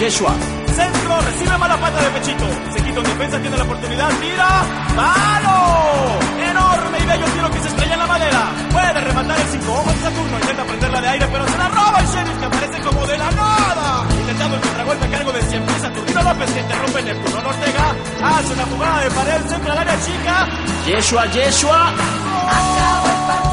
Yeshua. Centro, recibe mala pata de pechito. Se quita un defensa, tiene la oportunidad, tira. ¡Palo! Enorme y bello tiro que se estrella en la madera. Puede rematar el 5 ojos de Saturno. Intenta prenderla de aire, pero se la roba el Sheriff, que aparece como de la nada. Intentando el contragolpe a cargo de 100 pies. Saturnino López, que interrumpe Neptuno Ortega. Hace una jugada de pared, centro al área chica. Yeshua. Acabó el partido.